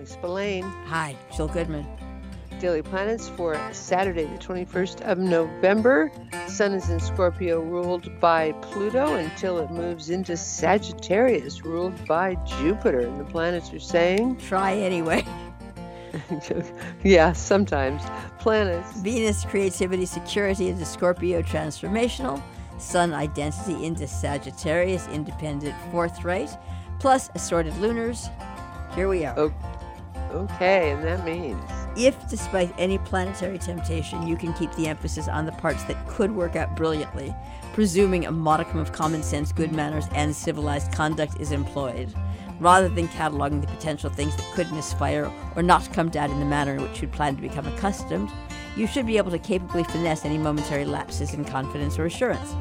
Molly Spillane. Hi, Jill Goodman. Daily Planets for Saturday, the 21st of November. Sun is in Scorpio, ruled by Pluto, until it moves into Sagittarius, ruled by Jupiter. And the planets are saying... Try anyway. Yeah, sometimes. Planets. Venus, creativity, security into Scorpio, transformational. Sun, identity into Sagittarius, independent, forthright. Plus assorted lunars. Here we are. Okay, and that means... If, despite any planetary temptation, you can keep the emphasis on the parts that could work out brilliantly, presuming a modicum of common sense, good manners, and civilized conduct is employed, rather than cataloging the potential things that could misfire or not come down in the manner in which you'd planned to become accustomed, you should be able to capably finesse any momentary lapses in confidence or assurance.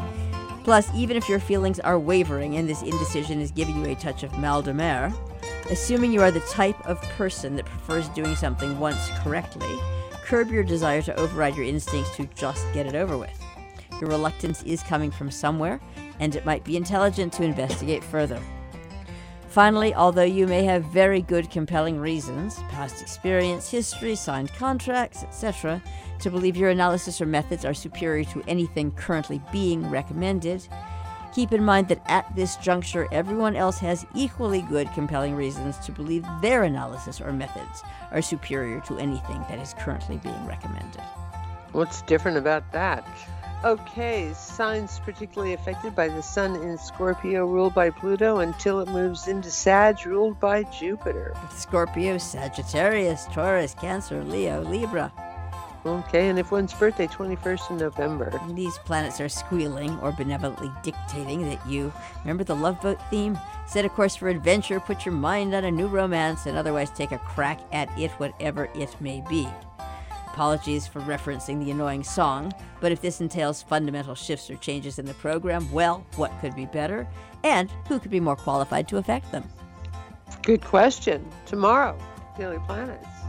Plus, even if your feelings are wavering and this indecision is giving you a touch of mal de mer, assuming you are the type of person that prefers doing something once correctly, curb your desire to override your instincts to just get it over with. Your reluctance is coming from somewhere, and it might be intelligent to investigate further. Finally, although you may have very good, compelling reasons, past experience, history, signed contracts, etc., to believe your analysis or methods are superior to anything currently being recommended, keep in mind that at this juncture, everyone else has equally good, compelling reasons to believe their analysis or methods are superior to anything that is currently being recommended. What's different about that? Okay, signs particularly affected by the Sun in Scorpio, ruled by Pluto, until it moves into Sag, ruled by Jupiter. Scorpio, Sagittarius, Taurus, Cancer, Leo, Libra. Okay, and if one's birthday, 21st of November. These planets are squealing or benevolently dictating that you, remember the Love Boat theme? Set a course for adventure, put your mind on a new romance, and otherwise take a crack at it, whatever it may be. Apologies for referencing the annoying song, but if this entails fundamental shifts or changes in the program, well, what could be better? And who could be more qualified to affect them? Good question. Tomorrow, Daily Planets.